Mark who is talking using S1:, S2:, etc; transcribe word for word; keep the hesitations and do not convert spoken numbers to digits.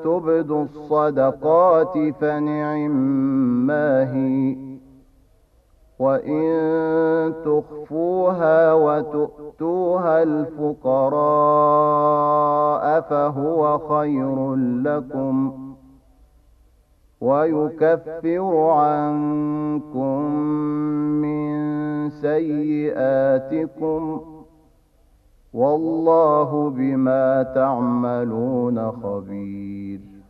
S1: تبدوا الصدقات فنعما هي، وإن تخفوها وتؤتوها الفقراء فهو خير لكم، ويكفر عنكم من سيئاتكم، والله بما تعملون خبير.